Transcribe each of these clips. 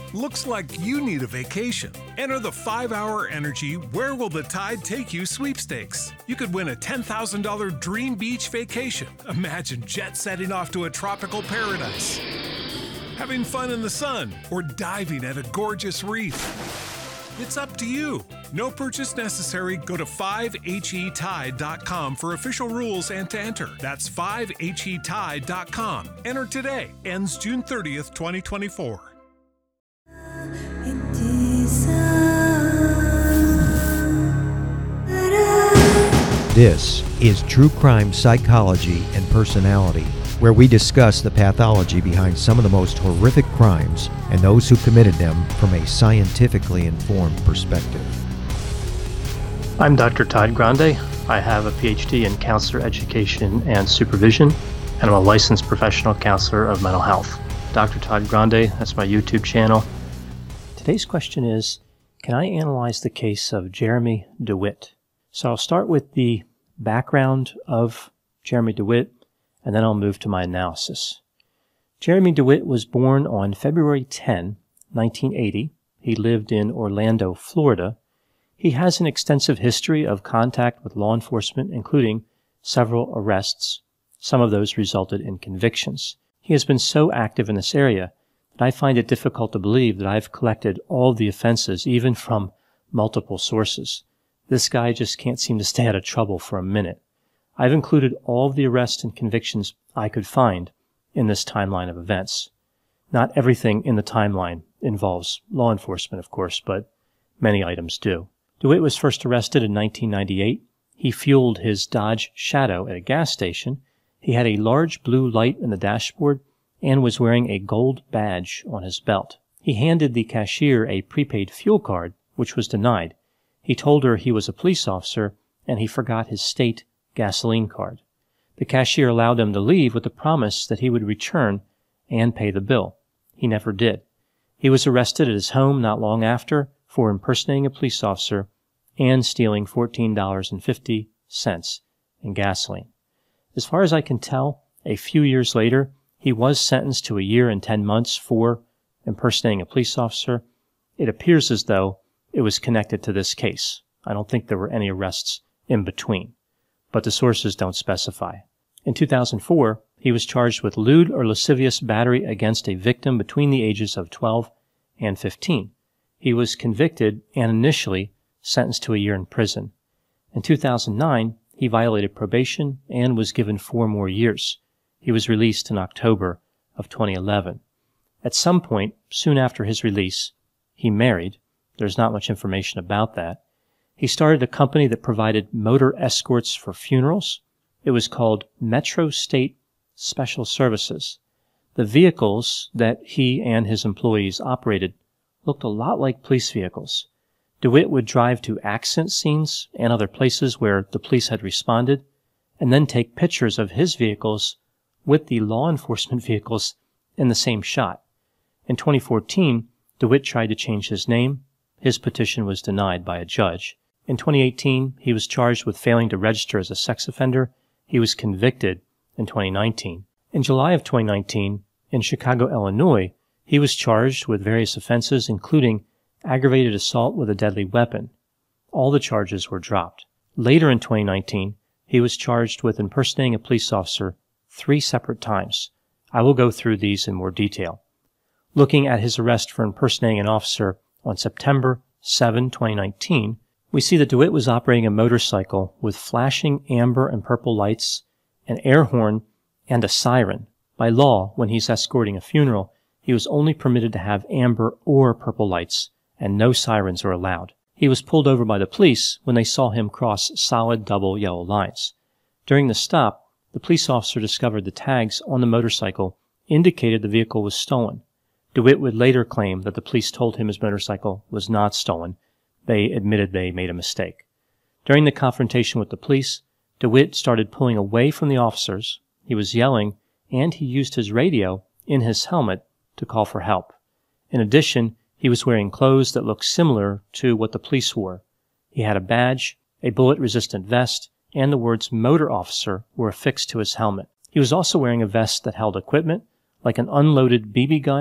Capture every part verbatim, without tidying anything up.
Looks like you need a vacation. Enter the five hour Energy Where Will the Tide Take You sweepstakes. You could win a ten thousand dollars dream beach vacation. Imagine jet setting off to a tropical paradise, having fun in the sun, or diving at a gorgeous reef. It's up to you. No purchase necessary. Go to five H E tide dot com for official rules and to enter. That's five H E tide dot com. Enter today. Ends June thirtieth, twenty twenty-four. This is True Crime Psychology and Personality, where we discuss the pathology behind some of the most horrific crimes and those who committed them from a scientifically informed perspective. I'm Doctor Todd Grande. I have a P H D in counselor education and supervision, and I'm a licensed professional counselor of mental health. Doctor Todd Grande, that's my YouTube channel. Today's question is, can I analyze the case of Jeremy DeWitt? So I'll start with the background of Jeremy DeWitt, and then I'll move to my analysis. Jeremy DeWitt was born on February tenth, nineteen eighty. He lived in Orlando, Florida. He has an extensive history of contact with law enforcement, including several arrests. Some of those resulted in convictions. He has been so active in this area that I find it difficult to believe that I've collected all the offenses, even from multiple sources. This guy just can't seem to stay out of trouble for a minute. I've included all of the arrests and convictions I could find in this timeline of events. Not everything in the timeline involves law enforcement, of course, but many items do. DeWitt was first arrested in nineteen ninety-eight. He fueled his Dodge Shadow at a gas station. He had a large blue light in the dashboard and was wearing a gold badge on his belt. He handed the cashier a prepaid fuel card, which was denied. He told her he was a police officer, and he forgot his state gasoline card. The cashier allowed him to leave with the promise that he would return and pay the bill. He never did. He was arrested at his home not long after for impersonating a police officer and stealing fourteen dollars and fifty cents in gasoline. As far as I can tell, a few years later, he was sentenced to a year and ten months for impersonating a police officer. It appears as though it was connected to this case. I don't think there were any arrests in between, but the sources don't specify. In two thousand four, he was charged with lewd or lascivious battery against a victim between the ages of twelve and fifteen. He was convicted and initially sentenced to a year in prison. In two thousand nine, he violated probation and was given four more years. He was released in October of twenty eleven. At some point, soon after his release, he married. There's not much information about that. He started a company that provided motor escorts for funerals. It was called Metro State Special Services. The vehicles that he and his employees operated looked a lot like police vehicles. DeWitt would drive to accident scenes and other places where the police had responded, and then take pictures of his vehicles with the law enforcement vehicles in the same shot. In twenty fourteen, DeWitt tried to change his name. His petition was denied by a judge. In twenty eighteen, he was charged with failing to register as a sex offender. He was convicted in twenty nineteen. In July of twenty nineteen, in Chicago, Illinois, he was charged with various offenses, including aggravated assault with a deadly weapon. All the charges were dropped. Later in twenty nineteen, he was charged with impersonating a police officer three separate times. I will go through these in more detail. Looking at his arrest for impersonating an officer on September seventh, twenty nineteen, we see that DeWitt was operating a motorcycle with flashing amber and purple lights, an air horn, and a siren. By law, when he's escorting a funeral, he was only permitted to have amber or purple lights, and no sirens are allowed. He was pulled over by the police when they saw him cross solid double yellow lines. During the stop, the police officer discovered the tags on the motorcycle indicated the vehicle was stolen. DeWitt would later claim that the police told him his motorcycle was not stolen. They admitted they made a mistake. During the confrontation with the police, DeWitt started pulling away from the officers. He was yelling, and he used his radio in his helmet to call for help. In addition, he was wearing clothes that looked similar to what the police wore. He had a badge, a bullet-resistant vest, and the words motor officer were affixed to his helmet. He was also wearing a vest that held equipment, like an unloaded B B gun,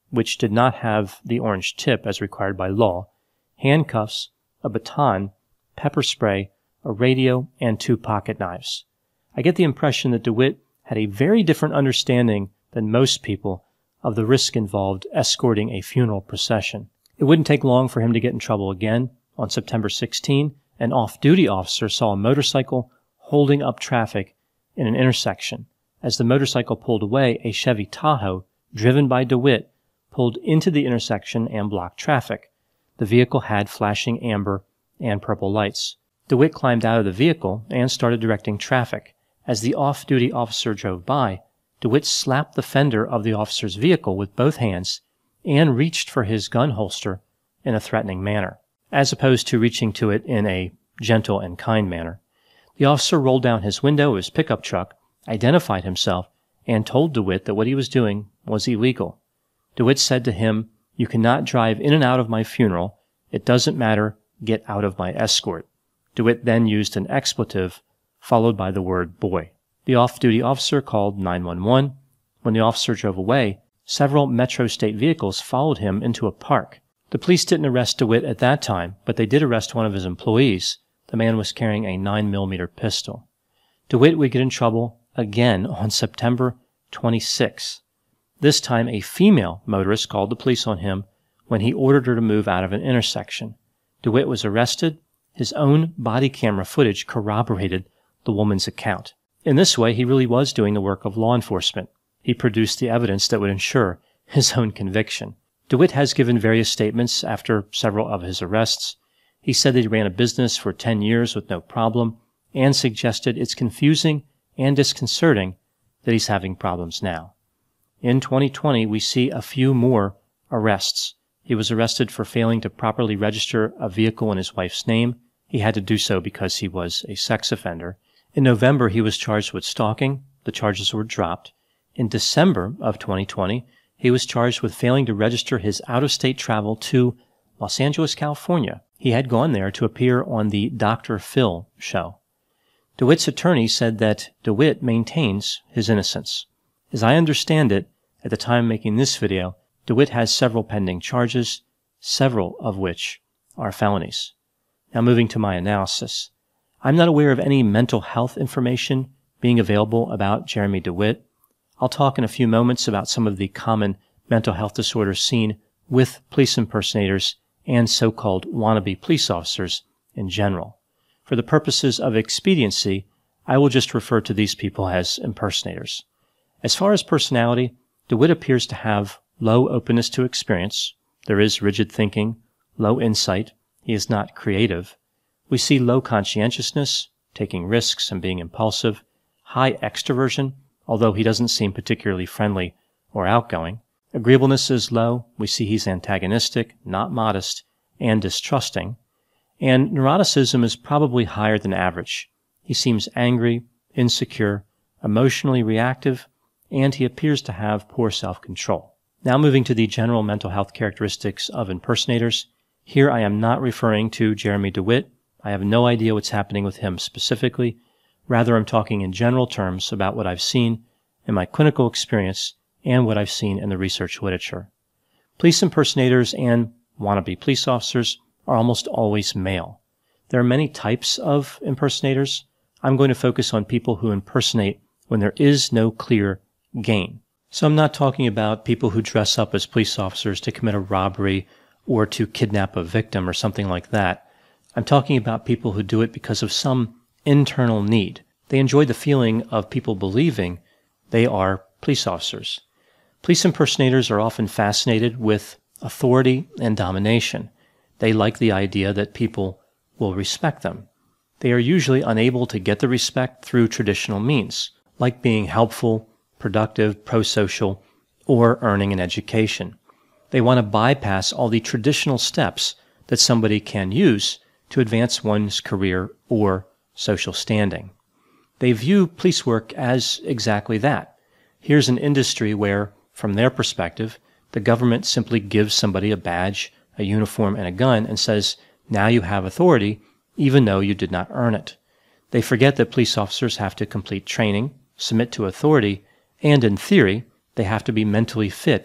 which did not have the orange tip as required by law, handcuffs, a baton, pepper spray, a radio, and two pocket knives. I get the impression that DeWitt had a very different understanding than most people of the risk involved escorting a funeral procession. It wouldn't take long for him to get in trouble again. On September sixteenth, an off-duty officer saw a motorcycle holding up traffic in an intersection. As the motorcycle pulled away, a Chevy Tahoe, driven by DeWitt, pulled into the intersection and blocked traffic. The vehicle had flashing amber and purple lights. DeWitt climbed out of the vehicle and started directing traffic. As the off-duty officer drove by, DeWitt slapped the fender of the officer's vehicle with both hands and reached for his gun holster in a threatening manner, as opposed to reaching to it in a gentle and kind manner. The officer rolled down his window of his pickup truck, identified himself, and told DeWitt that what he was doing was illegal. DeWitt said to him, "You cannot drive in and out of my funeral. It doesn't matter. Get out of my escort." DeWitt then used an expletive, followed by the word boy. The off-duty officer called nine one one. When the officer drove away, several Metro State vehicles followed him into a park. The police didn't arrest DeWitt at that time, but they did arrest one of his employees. The man was carrying a nine millimeter pistol. DeWitt would get in trouble again on September twenty-sixth. This time, a female motorist called the police on him when he ordered her to move out of an intersection. DeWitt was arrested. His own body camera footage corroborated the woman's account. In this way, he really was doing the work of law enforcement. He produced the evidence that would ensure his own conviction. DeWitt has given various statements after several of his arrests. He said that he ran a business for ten years with no problem and suggested it's confusing and disconcerting that he's having problems now. In twenty twenty, we see a few more arrests. He was arrested for failing to properly register a vehicle in his wife's name. He had to do so because he was a sex offender. In November, he was charged with stalking. The charges were dropped. In December of twenty twenty, he was charged with failing to register his out-of-state travel to Los Angeles, California. He had gone there to appear on the Doctor Phil show. DeWitt's attorney said that DeWitt maintains his innocence. As I understand it, at the time making this video, DeWitt has several pending charges, several of which are felonies. Now moving to my analysis. I'm not aware of any mental health information being available about Jeremy DeWitt. I'll talk in a few moments about some of the common mental health disorders seen with police impersonators and so-called wannabe police officers in general. For the purposes of expediency, I will just refer to these people as impersonators. As far as personality, DeWitt appears to have low openness to experience. There is rigid thinking, low insight. He is not creative. We see low conscientiousness, taking risks and being impulsive, high extroversion, although he doesn't seem particularly friendly or outgoing. Agreeableness is low. We see he's antagonistic, not modest, and distrusting. And neuroticism is probably higher than average. He seems angry, insecure, emotionally reactive, and he appears to have poor self-control. Now moving to the general mental health characteristics of impersonators. Here I am not referring to Jeremy DeWitt. I have no idea what's happening with him specifically. Rather, I'm talking in general terms about what I've seen in my clinical experience and what I've seen in the research literature. Police impersonators and wannabe police officers are almost always male. There are many types of impersonators. I'm going to focus on people who impersonate when there is no clear gain. So I'm not talking about people who dress up as police officers to commit a robbery or to kidnap a victim or something like that. I'm talking about people who do it because of some internal need. They enjoy the feeling of people believing they are police officers. Police impersonators are often fascinated with authority and domination. They like the idea that people will respect them. They are usually unable to get the respect through traditional means, like being helpful, productive, pro-social, or earning an education. They want to bypass all the traditional steps that somebody can use to advance one's career or social standing. They view police work as exactly that. Here's an industry where, from their perspective, the government simply gives somebody a badge, a uniform, and a gun and says, now you have authority, even though you did not earn it. They forget that police officers have to complete training, submit to authority, and in theory, they have to be mentally fit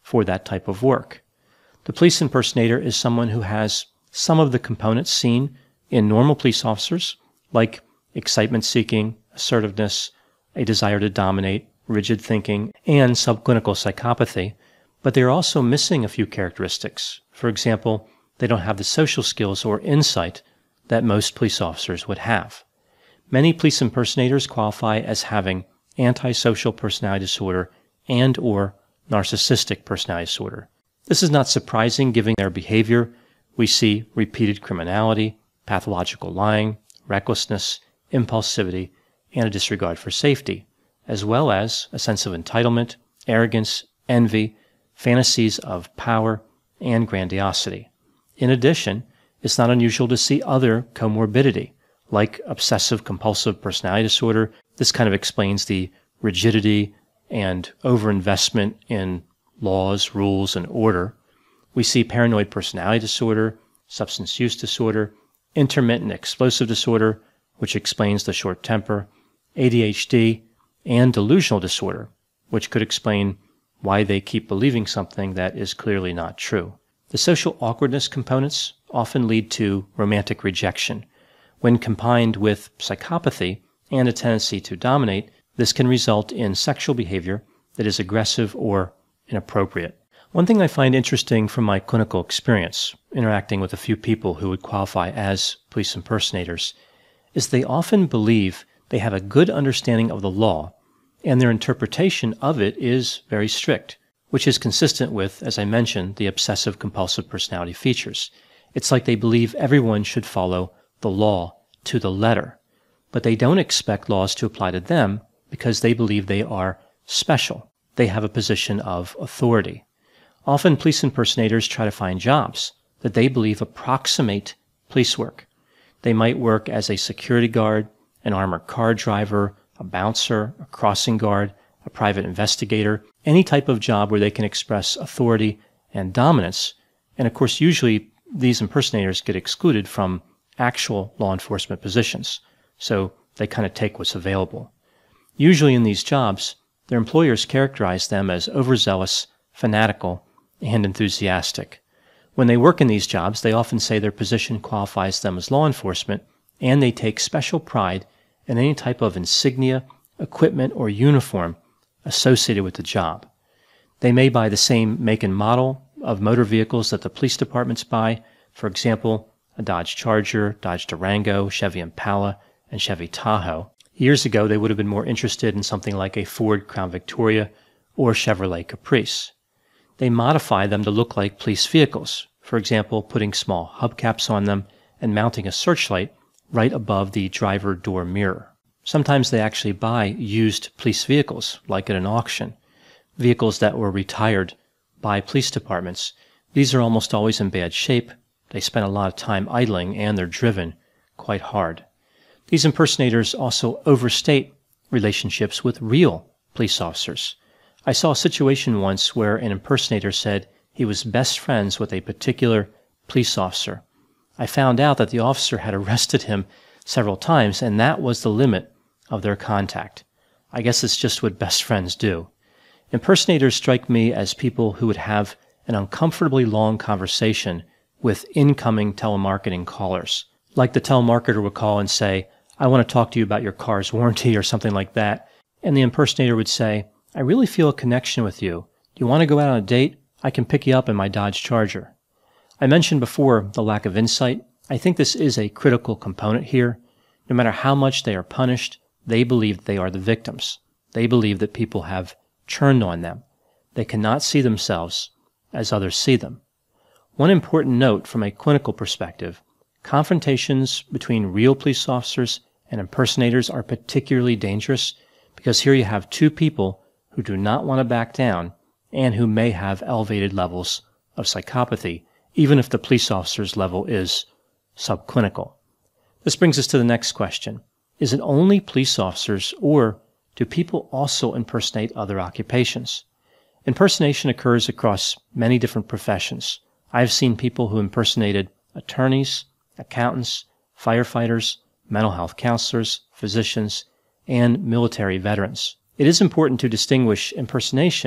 for that type of work. The police impersonator is someone who has some of the components seen in normal police officers, like excitement-seeking, assertiveness, a desire to dominate, rigid thinking, and subclinical psychopathy, but they are also missing a few characteristics. For example, they don't have the social skills or insight that most police officers would have. Many police impersonators qualify as having antisocial personality disorder and or narcissistic personality disorder. This is not surprising given their behavior. We see repeated criminality, pathological lying, recklessness, impulsivity, and a disregard for safety, as well as a sense of entitlement, arrogance, envy, fantasies of power, and grandiosity. In addition, it's not unusual to see other comorbidity, like obsessive-compulsive personality disorder. This kind of explains the rigidity and overinvestment in laws, rules, and order. We see paranoid personality disorder, substance use disorder, intermittent explosive disorder, which explains the short temper, A D H D, and delusional disorder, which could explain why they keep believing something that is clearly not true. The social awkwardness components often lead to romantic rejection. When combined with psychopathy and a tendency to dominate, this can result in sexual behavior that is aggressive or inappropriate. One thing I find interesting from my clinical experience, interacting with a few people who would qualify as police impersonators, is they often believe they have a good understanding of the law, and their interpretation of it is very strict, which is consistent with, as I mentioned, the obsessive-compulsive personality features. It's like they believe everyone should follow the law to the letter, but they don't expect laws to apply to them because they believe they are special. They have a position of authority. Often police impersonators try to find jobs that they believe approximate police work. They might work as a security guard, an armored car driver, a bouncer, a crossing guard, a private investigator, any type of job where they can express authority and dominance. And of course, usually these impersonators get excluded from actual law enforcement positions, so they kind of take what's available. Usually in these jobs, their employers characterize them as overzealous, fanatical, and enthusiastic. When they work in these jobs, they often say their position qualifies them as law enforcement, and they take special pride in any type of insignia, equipment, or uniform associated with the job. They may buy the same make and model of motor vehicles that the police departments buy, for example, a Dodge Charger, Dodge Durango, Chevy Impala, and Chevy Tahoe. Years ago, they would have been more interested in something like a Ford Crown Victoria or Chevrolet Caprice. They modify them to look like police vehicles, for example, putting small hubcaps on them and mounting a searchlight right above the driver door mirror. Sometimes they actually buy used police vehicles, like at an auction, vehicles that were retired by police departments. These are almost always in bad shape. They spend a lot of time idling, and they're driven quite hard. These impersonators also overstate relationships with real police officers. I saw a situation once where an impersonator said he was best friends with a particular police officer. I found out that the officer had arrested him several times, and that was the limit of their contact. I guess it's just what best friends do. Impersonators strike me as people who would have an uncomfortably long conversation with incoming telemarketing callers. Like the telemarketer would call and say, "I want to talk to you about your car's warranty," or something like that. And the impersonator would say, "I really feel a connection with you. Do you want to go out on a date? I can pick you up in my Dodge Charger." I mentioned before the lack of insight. I think this is a critical component here. No matter how much they are punished, they believe they are the victims. They believe that people have turned on them. They cannot see themselves as others see them. One important note from a clinical perspective: confrontations between real police officers and impersonators are particularly dangerous because here you have two people who do not want to back down and who may have elevated levels of psychopathy, even if the police officer's level is subclinical. This brings us to the next question. Is it only police officers, or do people also impersonate other occupations? Impersonation occurs across many different professions. I've seen people who impersonated attorneys, accountants, firefighters, mental health counselors, physicians, and military veterans. It is important to distinguish impersonation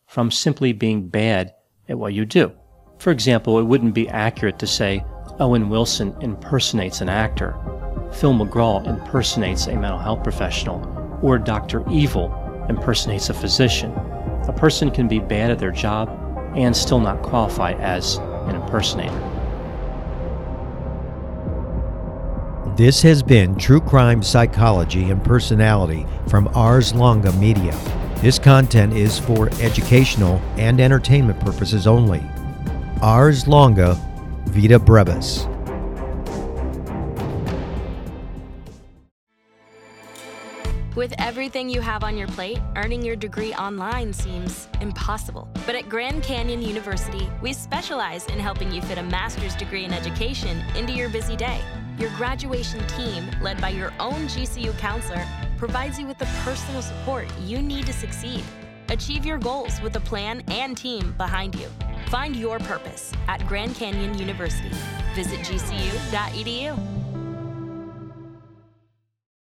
from simply being bad at what you do. For example, it wouldn't be accurate to say Owen Wilson impersonates an actor, Phil McGraw impersonates a mental health professional, or Doctor Evil impersonates a physician. A person can be bad at their job and still not qualify as an impersonator. This has been True Crime Psychology and Personality from Ars Longa Media. This content is for educational and entertainment purposes only. Ars Longa, Vita Brevis. With everything you have on your plate, earning your degree online seems impossible. But at Grand Canyon University, we specialize in helping you fit a master's degree in education into your busy day. Your graduation team, led by your own G C U counselor, provides you with the personal support you need to succeed. Achieve your goals with a plan and team behind you. Find your purpose at Grand Canyon University. Visit G C U dot E D U.